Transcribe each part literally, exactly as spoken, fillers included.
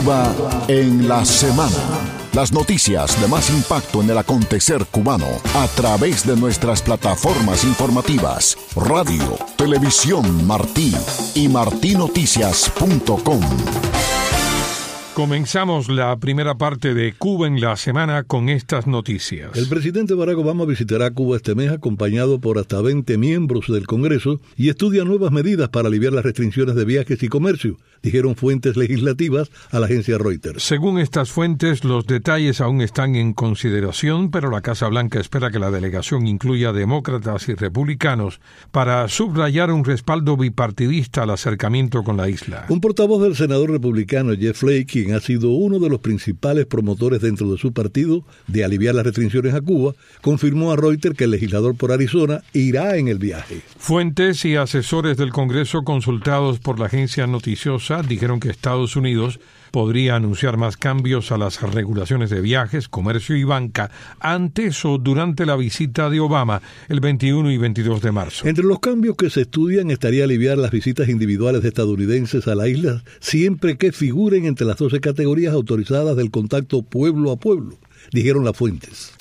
Cuba en la semana. Las noticias de más impacto en el acontecer cubano a través de nuestras plataformas informativas, radio, televisión Martí y martí noticias punto com. Comenzamos la primera parte de Cuba en la semana con estas noticias. El presidente Barack Obama visitará Cuba este mes acompañado por hasta veinte miembros del Congreso y estudia nuevas medidas para aliviar las restricciones de viajes y comercio, dijeron fuentes legislativas a la agencia Reuters. Según estas fuentes, los detalles aún están en consideración, pero la Casa Blanca espera que la delegación incluya demócratas y republicanos para subrayar un respaldo bipartidista al acercamiento con la isla. Un portavoz del senador republicano Jeff Flake, quien ha sido uno de los principales promotores dentro de su partido de aliviar las restricciones a Cuba, confirmó a Reuters que el legislador por Arizona irá en el viaje. Fuentes y asesores del Congreso consultados por la agencia noticiosa dijeron que Estados Unidos podría anunciar más cambios a las regulaciones de viajes, comercio y banca antes o durante la visita de Obama el veintiuno y veintidós de marzo. Entre los cambios que se estudian estaría aliviar las visitas individuales de estadounidenses a la isla siempre que figuren entre las doce categorías autorizadas del contacto pueblo a pueblo, dijeron las fuentes.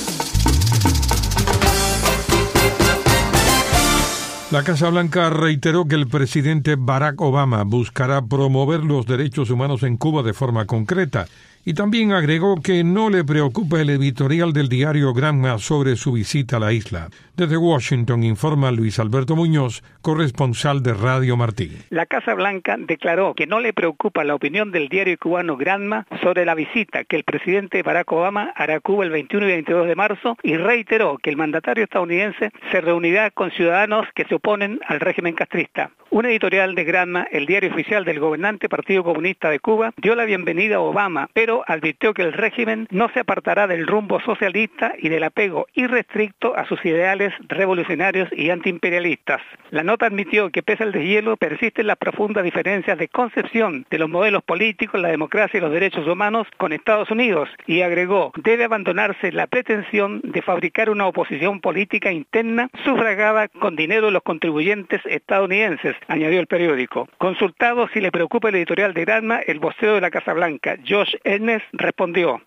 La Casa Blanca reiteró que el presidente Barack Obama buscará promover los derechos humanos en Cuba de forma concreta y también agregó que no le preocupa el editorial del diario Granma sobre su visita a la isla. Desde Washington informa Luis Alberto Muñoz, corresponsal de Radio Martí. La Casa Blanca declaró que no le preocupa la opinión del diario cubano Granma sobre la visita que el presidente Barack Obama hará a Cuba el veintiuno y veintidós de marzo y reiteró que el mandatario estadounidense se reunirá con ciudadanos que se oponen al régimen castrista. Un editorial de Granma, el diario oficial del gobernante Partido Comunista de Cuba, dio la bienvenida a Obama, pero advirtió que el régimen no se apartará del rumbo socialista y del apego irrestricto a sus ideales revolucionarios y antiimperialistas. La nota admitió que pese al deshielo persisten las profundas diferencias de concepción de los modelos políticos, la democracia y los derechos humanos con Estados Unidos y agregó, debe abandonarse la pretensión de fabricar una oposición política interna sufragada con dinero de los contribuyentes estadounidenses, añadió el periódico. Consultado si le preocupa el editorial de Granma, el vocero de la Casa Blanca, Josh Earnest, respondió: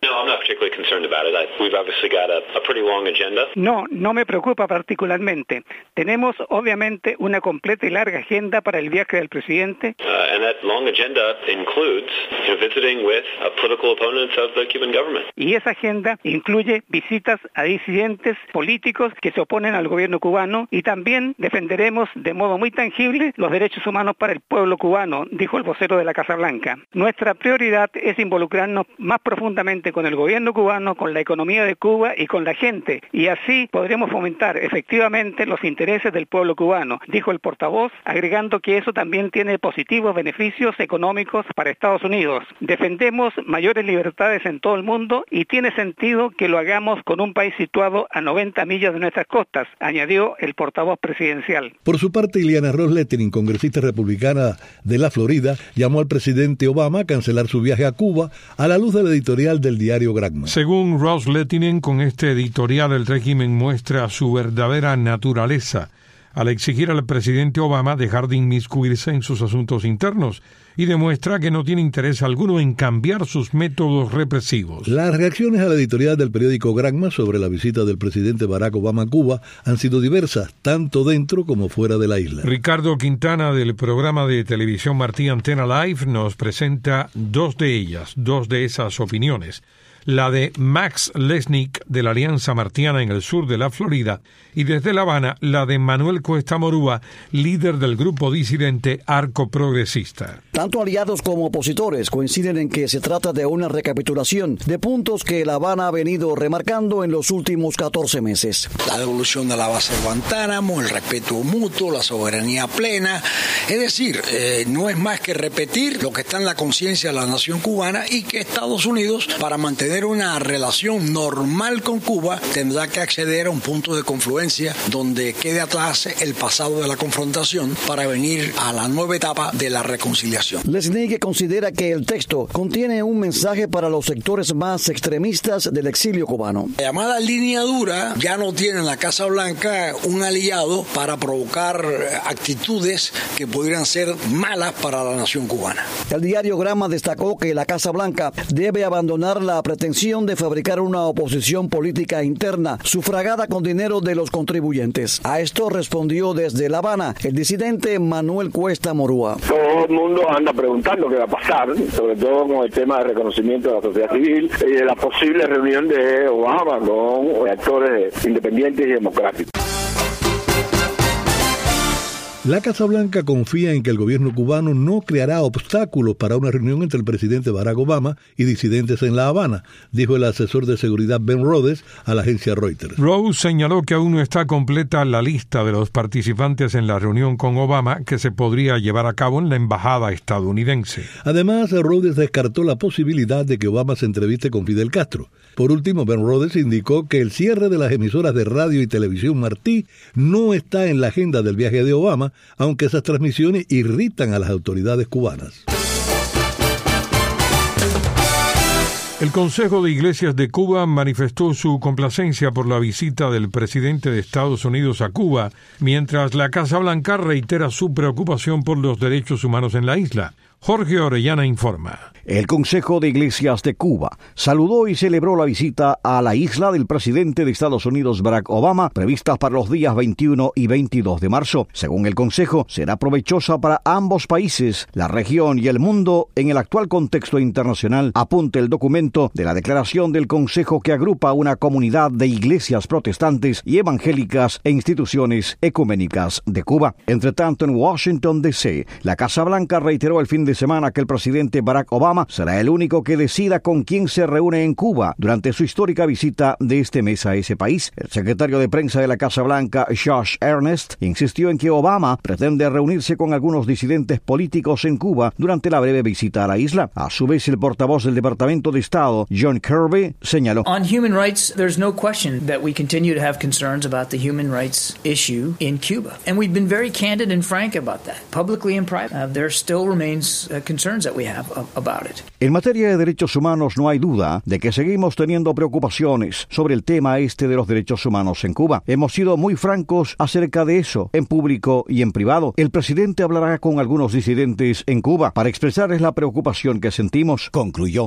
No, no me preocupa particularmente. Tenemos obviamente una completa y larga agenda para el viaje del presidente. Uh, and that long agenda includes you know, visiting with uh, political opponents of the Cuban government. Y esa agenda incluye visitas a disidentes políticos que se oponen al gobierno cubano y también defenderemos de modo muy tangible los derechos humanos para el pueblo cubano, dijo el vocero de la Casa Blanca. Nuestra prioridad es involucrarnos más profundamente con el gobierno cubano, con la economía de Cuba y con la gente, y así podremos fomentar efectivamente los intereses del pueblo cubano, dijo el portavoz, agregando que eso también tiene positivos beneficios económicos para Estados Unidos. Defendemos mayores libertades en todo el mundo y tiene sentido que lo hagamos con un país situado a noventa millas de nuestras costas, añadió el portavoz presidencial. Por su parte, Ileana Ros-Lehtinen, congresista republicana de la Florida, llamó al presidente Obama a cancelar su viaje a Cuba a la luz del editorial del diario Granma. Según Ros-Lehtinen, con este editorial el régimen muestra su verdadera naturaleza al exigir al presidente Obama dejar de inmiscuirse en sus asuntos internos y demuestra que no tiene interés alguno en cambiar sus métodos represivos. Las reacciones a la editorial del periódico Granma sobre la visita del presidente Barack Obama a Cuba han sido diversas, tanto dentro como fuera de la isla. Ricardo Quintana, del programa de televisión Martí Antena Live, nos presenta dos de ellas, dos de esas opiniones. La de Max Lesnick, de la Alianza Martiana en el sur de la Florida, y desde La Habana, la de Manuel Cuesta Morúa, líder del grupo disidente Arco Progresista. Tanto aliados como opositores coinciden en que se trata de una recapitulación de puntos que La Habana ha venido remarcando en los últimos catorce meses. La devolución de la base de Guantánamo, el respeto mutuo, la soberanía plena. Es decir, eh, no es más que repetir lo que está en la conciencia de la nación cubana y que Estados Unidos, para mantener tener una relación normal con Cuba, tendrá que acceder a un punto de confluencia donde quede atrás el pasado de la confrontación para venir a la nueva etapa de la reconciliación. Lesnigue considera que el texto contiene un mensaje para los sectores más extremistas del exilio cubano. La llamada línea dura ya no tiene en la Casa Blanca un aliado para provocar actitudes que pudieran ser malas para la nación cubana. El diario Gramma destacó que la Casa Blanca debe abandonar la pretensión de fabricar una oposición política interna sufragada con dinero de los contribuyentes. A esto respondió desde La Habana el disidente Manuel Cuesta Morúa. Todo el mundo anda preguntando qué va a pasar, sobre todo con el tema de reconocimiento de la sociedad civil y de la posible reunión de Obama con actores independientes y democráticos. La Casa Blanca confía en que el gobierno cubano no creará obstáculos para una reunión entre el presidente Barack Obama y disidentes en La Habana, dijo el asesor de seguridad Ben Rhodes a la agencia Reuters. Rhodes señaló que aún no está completa la lista de los participantes en la reunión con Obama que se podría llevar a cabo en la embajada estadounidense. Además, Rhodes descartó la posibilidad de que Obama se entreviste con Fidel Castro. Por último, Ben Rhodes indicó que el cierre de las emisoras de radio y televisión Martí no está en la agenda del viaje de Obama, aunque esas transmisiones irritan a las autoridades cubanas. El Consejo de Iglesias de Cuba manifestó su complacencia por la visita del presidente de Estados Unidos a Cuba, mientras la Casa Blanca reitera su preocupación por los derechos humanos en la isla. Jorge Orellana informa. El Consejo de Iglesias de Cuba saludó y celebró la visita a la isla del presidente de Estados Unidos Barack Obama, previstas para los días veintiuno y veintidós de marzo. Según el Consejo, será provechosa para ambos países, la región y el mundo en el actual contexto internacional, apunta el documento de la declaración del Consejo que agrupa una comunidad de iglesias protestantes y evangélicas e instituciones ecuménicas de Cuba. Entre tanto, en Washington, D C, la Casa Blanca reiteró el fin de semana que el presidente Barack Obama será el único que decida con quién se reúne en Cuba durante su histórica visita de este mes a ese país. El secretario de prensa de la Casa Blanca, Josh Earnest, insistió en que Obama pretende reunirse con algunos disidentes políticos en Cuba durante la breve visita a la isla. A su vez, el portavoz del Departamento de Estado, John Kirby, señaló: On human rights, there's no question that we continue to have concerns about the human rights issue in Cuba. And we've been very candid and frank about that, publicly and private. Uh, there still remains uh, concerns that we have about it. En materia de derechos humanos no hay duda de que seguimos teniendo preocupaciones sobre el tema este de los derechos humanos en Cuba. Hemos sido muy francos acerca de eso, en público y en privado. El presidente hablará con algunos disidentes en Cuba para expresarles la preocupación que sentimos, concluyó.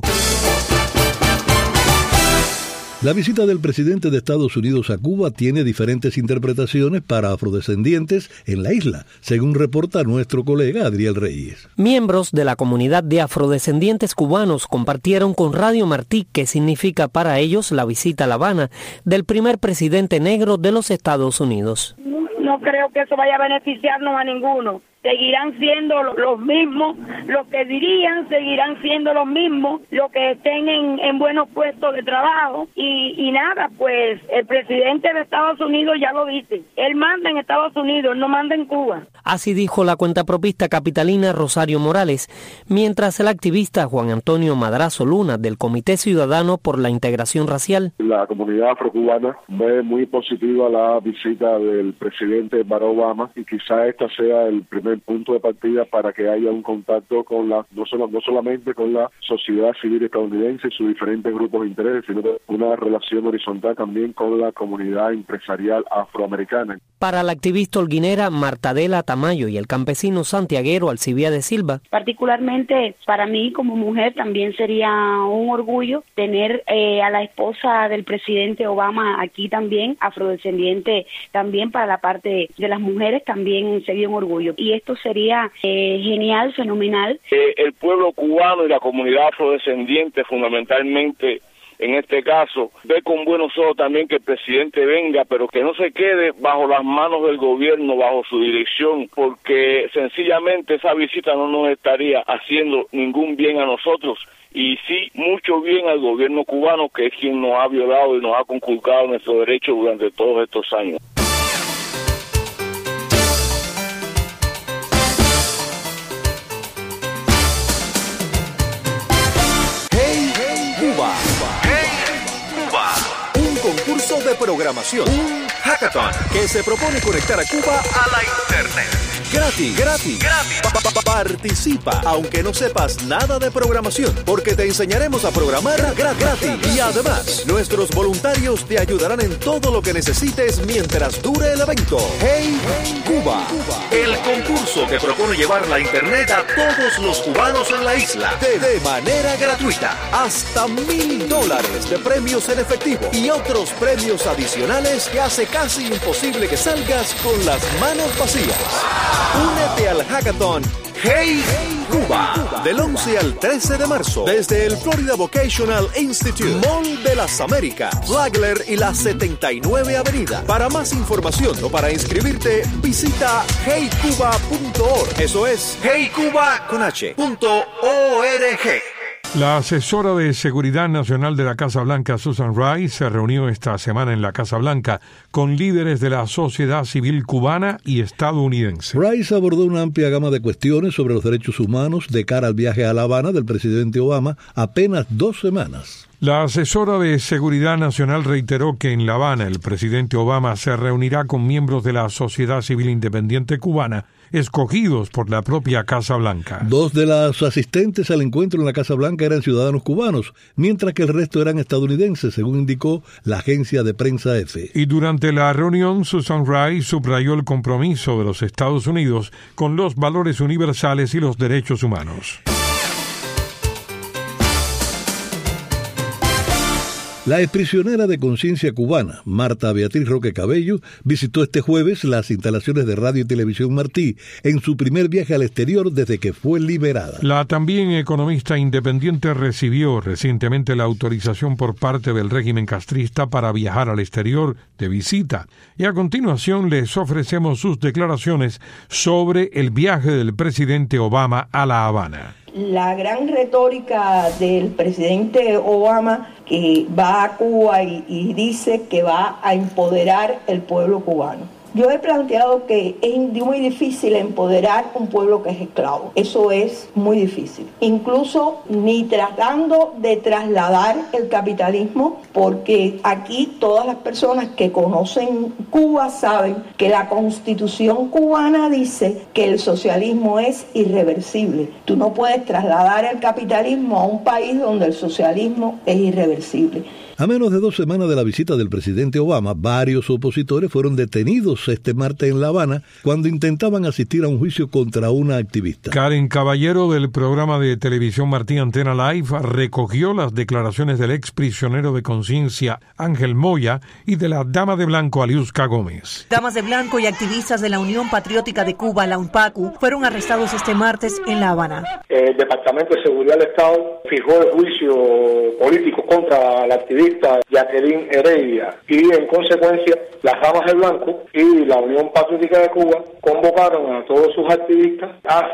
La visita del presidente de Estados Unidos a Cuba tiene diferentes interpretaciones para afrodescendientes en la isla, según reporta nuestro colega Adriel Reyes. Miembros de la comunidad de afrodescendientes cubanos compartieron con Radio Martí qué significa para ellos la visita a La Habana del primer presidente negro de los Estados Unidos. No creo que eso vaya a beneficiarnos a ninguno. Seguirán siendo los mismos, los que dirían seguirán siendo los mismos, los que estén en, en buenos puestos de trabajo y, y nada, pues el presidente de Estados Unidos ya lo dice, él manda en Estados Unidos, no manda en Cuba. Así dijo la cuentapropista capitalina Rosario Morales, mientras el activista Juan Antonio Madrazo Luna del Comité Ciudadano por la Integración Racial. La comunidad afrocubana ve muy positiva la visita del presidente Barack Obama y quizá esta sea el primer punto de partida para que haya un contacto con la no solo no solamente con la sociedad civil estadounidense y sus diferentes grupos de interés, sino una relación horizontal también con la comunidad empresarial afroamericana. Para la activista holguinera Martadela Tamayo y el campesino santiaguero Alcibiades Silva. Particularmente para mí como mujer también sería un orgullo tener eh, a la esposa del presidente Obama aquí también, afrodescendiente también, para la parte de las mujeres también sería un orgullo. Y esto sería eh, genial, fenomenal. Eh, el pueblo cubano y la comunidad afrodescendiente fundamentalmente en este caso ve con buenos ojos también que el presidente venga, pero que no se quede bajo las manos del gobierno, bajo su dirección, porque sencillamente esa visita no nos estaría haciendo ningún bien a nosotros y sí mucho bien al gobierno cubano, que es quien nos ha violado y nos ha conculcado nuestros derechos durante todos estos años. Hey, hey, Cuba. Hey. programación. Un hackathon que se propone conectar a Cuba a la Internet. Gratis, gratis, gratis. Pa, pa, pa, participa, aunque no sepas nada de programación, porque te enseñaremos a programar gra- gratis. Y además, nuestros voluntarios te ayudarán en todo lo que necesites mientras dure el evento. Hey, Cuba, el concurso que propone llevar la Internet a todos los cubanos en la isla de, de manera gratuita. Hasta mil dólares de premios en efectivo y otros premios adicionales que hace casi imposible que salgas con las manos vacías. Únete al hackathon Hey Cuba, del once al trece de marzo, desde el Florida Vocational Institute, Mall de las Américas, Flagler y la setenta y nueve Avenida. Para más información o para inscribirte, visita hey cuba punto org. Eso es hey cuba con h punto org. La asesora de Seguridad Nacional de la Casa Blanca, Susan Rice, se reunió esta semana en la Casa Blanca con líderes de la sociedad civil cubana y estadounidense. Rice abordó una amplia gama de cuestiones sobre los derechos humanos de cara al viaje a La Habana del presidente Obama apenas dos semanas. La asesora de Seguridad Nacional reiteró que en La Habana el presidente Obama se reunirá con miembros de la sociedad civil independiente cubana escogidos por la propia Casa Blanca. Dos de las asistentes al encuentro en la Casa Blanca eran ciudadanos cubanos, mientras que el resto eran estadounidenses, según indicó la agencia de prensa EFE. Y durante la reunión, Susan Rice subrayó el compromiso de los Estados Unidos con los valores universales y los derechos humanos. La exprisionera de conciencia cubana, Marta Beatriz Roque Cabello, visitó este jueves las instalaciones de Radio y Televisión Martí en su primer viaje al exterior desde que fue liberada. La también economista independiente recibió recientemente la autorización por parte del régimen castrista para viajar al exterior de visita. Y a continuación les ofrecemos sus declaraciones sobre el viaje del presidente Obama a La Habana. La gran retórica del presidente Obama, que va a Cuba y, y dice que va a empoderar el pueblo cubano. Yo he planteado que es muy difícil empoderar un pueblo que es esclavo. Eso es muy difícil. Incluso ni tratando de trasladar el capitalismo, porque aquí todas las personas que conocen Cuba saben que la Constitución cubana dice que el socialismo es irreversible. Tú no puedes trasladar el capitalismo a un país donde el socialismo es irreversible. A menos de dos semanas de la visita del presidente Obama, varios opositores fueron detenidos este martes en La Habana cuando intentaban asistir a un juicio contra una activista. Karen Caballero, del programa de televisión Martí Antena Live, recogió las declaraciones del ex prisionero de conciencia Ángel Moya y de la dama de blanco Aliuska Gómez. Damas de blanco y activistas de la Unión Patriótica de Cuba, la UNPACU, fueron arrestados este martes en La Habana. El Departamento de Seguridad del Estado fijó el juicio político contra la activista Jacqueline Heredia y en consecuencia las damas de blanco y la Unión Patriótica de Cuba convocaron a todos sus activistas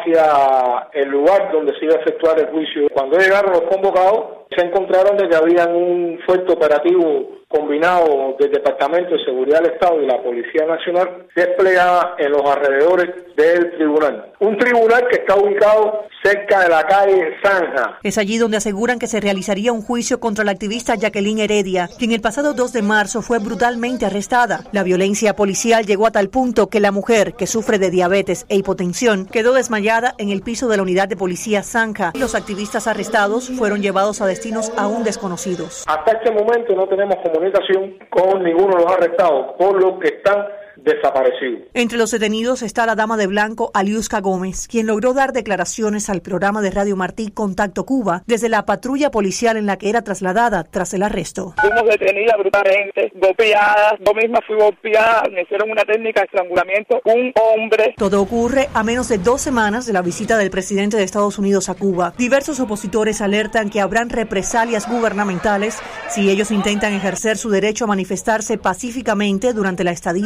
hacia el lugar donde se iba a efectuar el juicio. Cuando llegaron los convocados se encontraron de que había un fuerte operativo combinado del Departamento de Seguridad del Estado y la Policía Nacional desplegada en los alrededores del tribunal. Un tribunal que está ubicado cerca de la calle Zanja. Es allí donde aseguran que se realizaría un juicio contra la activista Jacqueline Heredia, quien el pasado dos de marzo fue brutalmente arrestada. La violencia policial llegó a tal punto que la mujer, que sufre de diabetes e hipotensión, quedó desmayada en el piso de la unidad de policía Zanja. Los activistas arrestados fueron llevados a destinos aún desconocidos. Hasta este momento no tenemos comunicación con ninguno de los arrestados, por lo que están desaparecidos. Entre los detenidos está la dama de blanco Aliuska Gómez, quien logró dar declaraciones al programa de Radio Martí Contacto Cuba desde la patrulla policial en la que era trasladada tras el arresto. Fuimos detenidas brutalmente, golpeadas, yo misma fui golpeada, me hicieron una técnica de estrangulamiento, un hombre. Todo ocurre a menos de dos semanas de la visita del presidente de Estados Unidos a Cuba. Diversos opositores alertan que habrán represalias gubernamentales si ellos intentan ejercer su derecho a manifestarse pacíficamente durante la estadía de Barack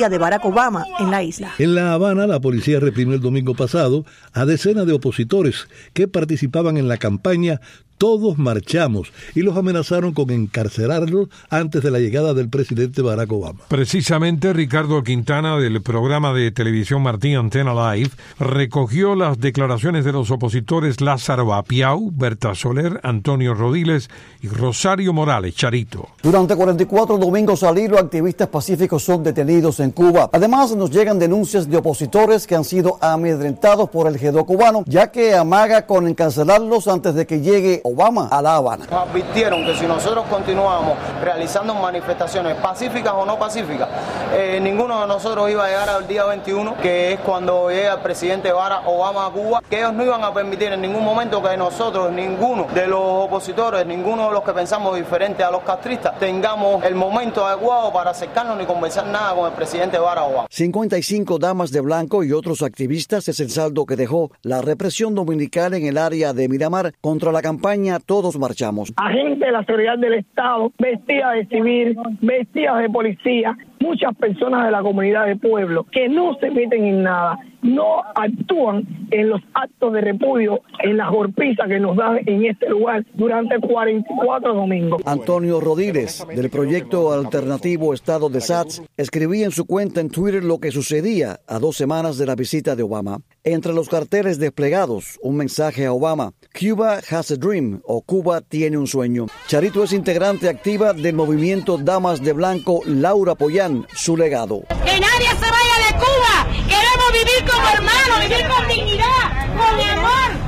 Barack Obama en la isla. En La Habana, la policía reprimió el domingo pasado a decenas de opositores que participaban en la campaña Todos Marchamos y los amenazaron con encarcelarlos antes de la llegada del presidente Barack Obama. Precisamente Ricardo Quintana del programa de televisión Martí Antena Live recogió las declaraciones de los opositores Lázaro Apiau, Berta Soler, Antonio Rodiles y Rosario Morales Charito. Durante cuarenta y cuatro domingos al hilo, activistas pacíficos son detenidos en Cuba. Además, nos llegan denuncias de opositores que han sido amedrentados por el G dos cubano, ya que amaga con encarcelarlos antes de que llegue Obama a La Habana. Nos advirtieron que si nosotros continuamos realizando manifestaciones pacíficas o no pacíficas, eh, ninguno de nosotros iba a llegar al día veintiuno, que es cuando llega el presidente Barack Obama a Cuba, que ellos no iban a permitir en ningún momento que nosotros, ninguno de los opositores, ninguno de los que pensamos diferente a los castristas, tengamos el momento adecuado para acercarnos ni conversar nada con el presidente Barack Obama. cincuenta y cinco damas de blanco y otros activistas es el saldo que dejó la represión dominical en el área de Miramar contra la campaña Todos Marchamos. Agentes de la seguridad del Estado, vestidas de civil, vestidas de policía, muchas personas de la comunidad de pueblo que no se meten en nada, no actúan en los actos de repudio, en las golpizas que nos dan en este lugar durante cuarenta y cuatro domingos. Antonio Rodiles, del proyecto alternativo Estado de Sats, escribía en su cuenta en Twitter lo que sucedía a dos semanas de la visita de Obama. Entre los carteles desplegados, un mensaje a Obama: Cuba has a dream, o Cuba tiene un sueño. Charito es integrante activa del movimiento Damas de Blanco. Laura Pollán, su legado. Que nadie se vaya de Cuba. Queremos vivir como hermanos, vivir con dignidad, con amor.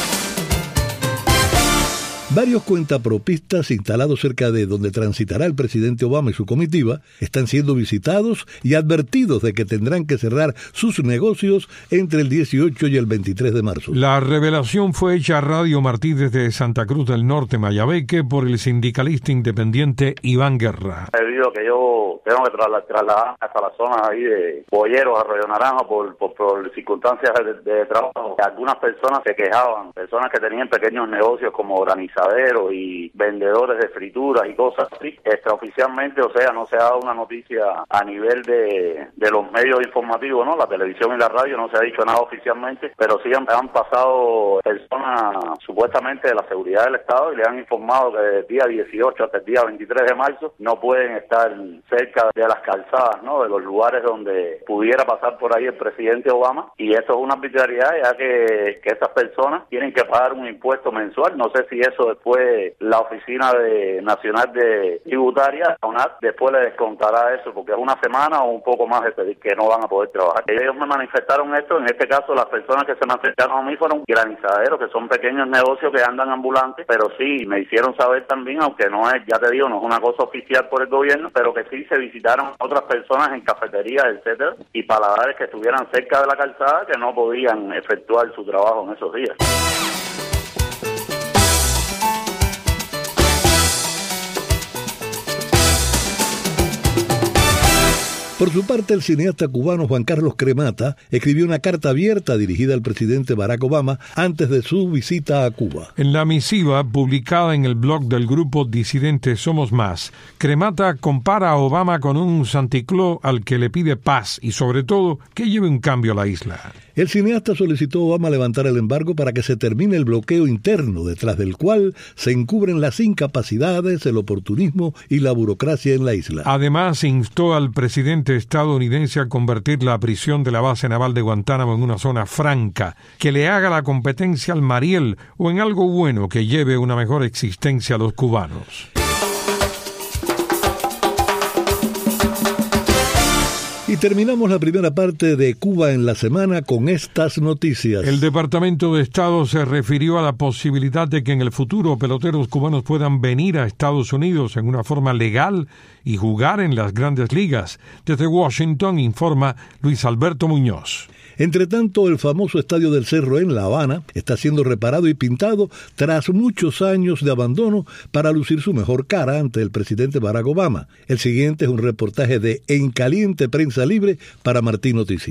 Varios cuentapropistas instalados cerca de donde transitará el presidente Obama y su comitiva están siendo visitados y advertidos de que tendrán que cerrar sus negocios entre el dieciocho y el veintitrés de marzo. La revelación fue hecha a Radio Martí desde Santa Cruz del Norte, Mayabeque, por el sindicalista independiente Iván Guerra. Debido a que yo tengo que trasladar hasta la zona ahí de Boyeros, Arroyo Naranjo, por, por, por circunstancias de, de trabajo, algunas personas se quejaban, personas que tenían pequeños negocios como organizaciones y vendedores de frituras y cosas así. Extraoficialmente, o sea, no se ha dado una noticia a nivel de, de los medios informativos, ¿no? La televisión y la radio no se ha dicho nada oficialmente, pero sí han, han pasado personas supuestamente de la seguridad del Estado y le han informado que desde el día dieciocho hasta el día veintitrés de marzo no pueden estar cerca de las calzadas, ¿no? De los lugares donde pudiera pasar por ahí el presidente Obama, y eso es una arbitrariedad, ya que, que estas personas tienen que pagar un impuesto mensual. No sé si eso después la Oficina de Nacional de Tributaria, después le descontará eso, porque es una semana o un poco más de que no van a poder trabajar. Ellos me manifestaron esto, en este caso las personas que se manifestaron a mí fueron granizaderos, que son pequeños negocios que andan ambulantes, pero sí me hicieron saber también, aunque no es, ya te digo, no es una cosa oficial por el gobierno, pero que sí se visitaron otras personas en cafeterías, etcétera, y paladares que estuvieran cerca de la calzada que no podían efectuar su trabajo en esos días. Por su parte, el cineasta cubano Juan Carlos Cremata escribió una carta abierta dirigida al presidente Barack Obama antes de su visita a Cuba. En la misiva, publicada en el blog del grupo disidente Somos Más, Cremata compara a Obama con un Santicló al que le pide paz y, sobre todo, que lleve un cambio a la isla. El cineasta solicitó a Obama levantar el embargo para que se termine el bloqueo interno, detrás del cual se encubren las incapacidades, el oportunismo y la burocracia en la isla. Además, instó al presidente estadounidense a convertir la prisión de la base naval de Guantánamo en una zona franca, que le haga la competencia al Mariel o en algo bueno que lleve una mejor existencia a los cubanos. Y terminamos la primera parte de Cuba en la semana con estas noticias. El Departamento de Estado se refirió a la posibilidad de que en el futuro peloteros cubanos puedan venir a Estados Unidos en una forma legal y jugar en las grandes ligas. Desde Washington informa Luis Alberto Muñoz. Entre tanto, el famoso Estadio del Cerro en La Habana está siendo reparado y pintado tras muchos años de abandono para lucir su mejor cara ante el presidente Barack Obama. El siguiente es un reportaje de En Caliente Prensa Libre para Martí Noticias.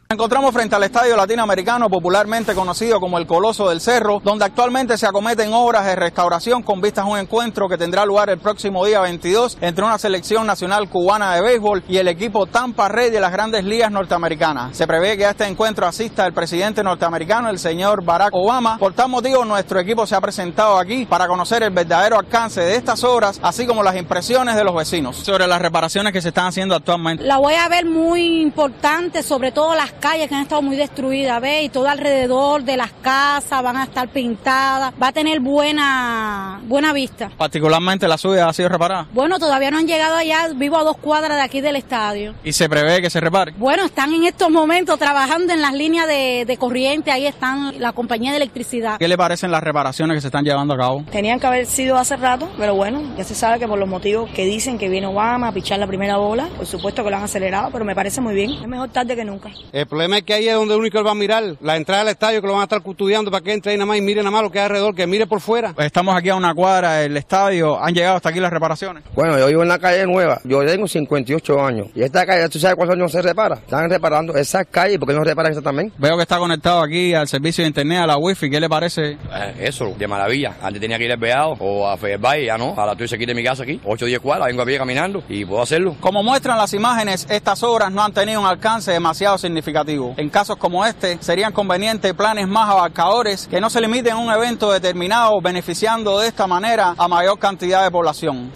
Nos encontramos frente al Estadio Latinoamericano, popularmente conocido como el Coloso del Cerro, donde actualmente se acometen obras de restauración con vistas a un encuentro que tendrá lugar el próximo día veintidós entre una selección nacional cubana de béisbol y el equipo Tampa Rays de las Grandes Ligas norteamericanas. Se prevé que a este encuentro asista el presidente norteamericano, el señor Barack Obama. Por tal motivo, nuestro equipo se ha presentado aquí para conocer el verdadero alcance de estas obras, así como las impresiones de los vecinos sobre las reparaciones que se están haciendo actualmente. La voy a ver muy importante, sobre todo las calles que han estado muy destruidas, ¿ves? Y todo alrededor de las casas van a estar pintadas, va a tener buena buena vista. Particularmente la suya ha sido reparada. Bueno, todavía no han llegado allá, vivo a dos cuadras de aquí del estadio. ¿Y se prevé que se repare? Bueno, están en estos momentos trabajando en las líneas de, de corriente, ahí están la compañía de electricidad. ¿Qué le parecen las reparaciones que se están llevando a cabo? Tenían que haber sido hace rato, pero bueno, ya se sabe que por los motivos que dicen que viene Obama a pichar la primera bola, por supuesto que lo han acelerado, pero me parece muy bien. Es mejor tarde que nunca. El problema es que ahí es donde único él va a mirar, la entrada del estadio, que lo van a estar custodiando para que entre ahí nada más y mire nada más lo que hay alrededor, que mire por fuera. Pues estamos aquí a una cuadra del estadio, ¿han llegado hasta aquí las reparaciones? Bueno, yo vivo en la calle Nueva, yo tengo cincuenta y ocho años, y esta calle, ¿tú sabes cuántos años se repara? Están reparando esas calles, ¿por qué no reparan esa también? Veo que está conectado aquí al servicio de internet, a la wifi, ¿qué le parece? Eh, eso, de maravilla. Antes tenía que ir al Beado o a Federbay, ya no, ahora estoy aquí de mi casa aquí, ocho o diez cuadras, vengo a pie caminando y puedo hacerlo. Como muestran las imágenes, estas obras no han tenido un alcance demasiado significativo. En casos como este, serían convenientes planes más abarcadores que no se limiten a un evento determinado, beneficiando de esta manera a mayor cantidad de población.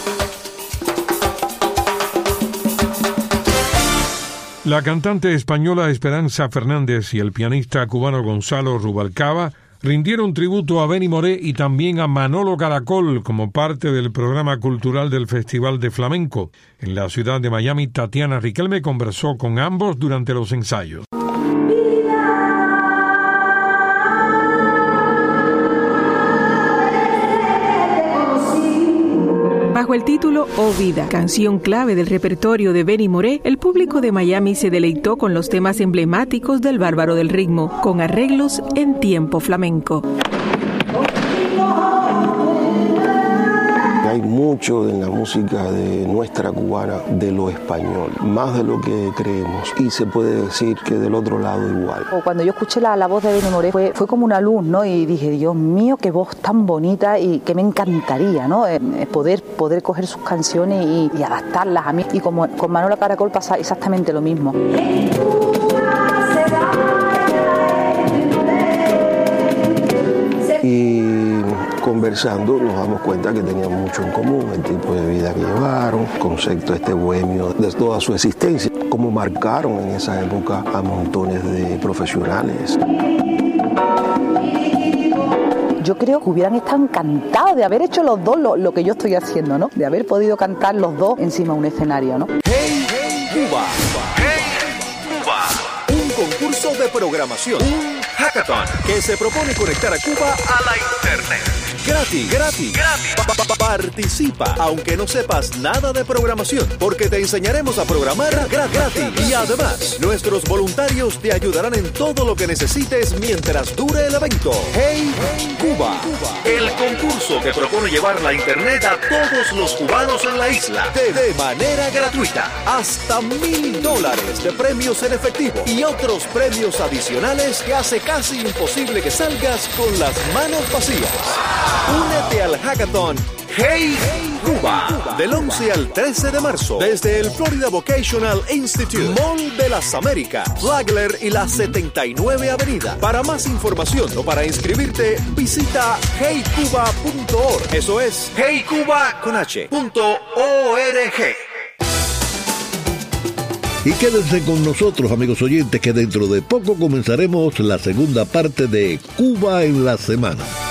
La cantante española Esperanza Fernández y el pianista cubano Gonzalo Rubalcaba rindieron tributo a Benny Moré y también a Manolo Caracol como parte del programa cultural del Festival de Flamenco. En la ciudad de Miami, Tatiana Riquelme conversó con ambos durante los ensayos. Bajo el título Oh Vida, canción clave del repertorio de Benny Moré, el público de Miami se deleitó con los temas emblemáticos del Bárbaro del Ritmo, con arreglos en tiempo flamenco. Hay mucho en la música de nuestra cubana de lo español, más de lo que creemos, y se puede decir que del otro lado igual. Cuando yo escuché la, la voz de Benny Moré fue, fue como una luz, ¿no? Y dije, Dios mío, qué voz tan bonita y que me encantaría, ¿no? Eh, poder, poder coger sus canciones y, y adaptarlas a mí. Y como con Manolo Caracol pasa exactamente lo mismo. Y conversando nos damos cuenta que tenían mucho en común, el tipo de vida que llevaron, el concepto este bohemio de toda su existencia, cómo marcaron en esa época a montones de profesionales. Yo creo que hubieran estado encantados de haber hecho los dos lo, lo que yo estoy haciendo, ¿no? De haber podido cantar los dos encima de un escenario, ¿no? Hey, hey, Cuba. Hey, Cuba. Un concurso de programación. Un hackathon que se propone conectar a Cuba a la Internet. Gratis, gratis, gratis. Pa, pa, pa, participa, aunque no sepas nada de programación, porque te enseñaremos a programar gratis, gratis. Y además, nuestros voluntarios te ayudarán en todo lo que necesites mientras dure el evento. Hey, Cuba. El concurso que propone llevar la Internet a todos los cubanos en la isla de, de manera gratuita. Hasta mil dólares de premios en efectivo y otros premios adicionales que hace casi imposible que salgas con las manos vacías. Únete al hackathon Hey Cuba del once al trece de marzo desde el Florida Vocational Institute, Mall de las Américas, Flagler y la setenta y nueve Avenida. Para más información o para inscribirte, visita hey cuba punto org. Eso es hey cuba con h punto org. Y quédense con nosotros, amigos oyentes, que dentro de poco comenzaremos la segunda parte de Cuba en la Semana.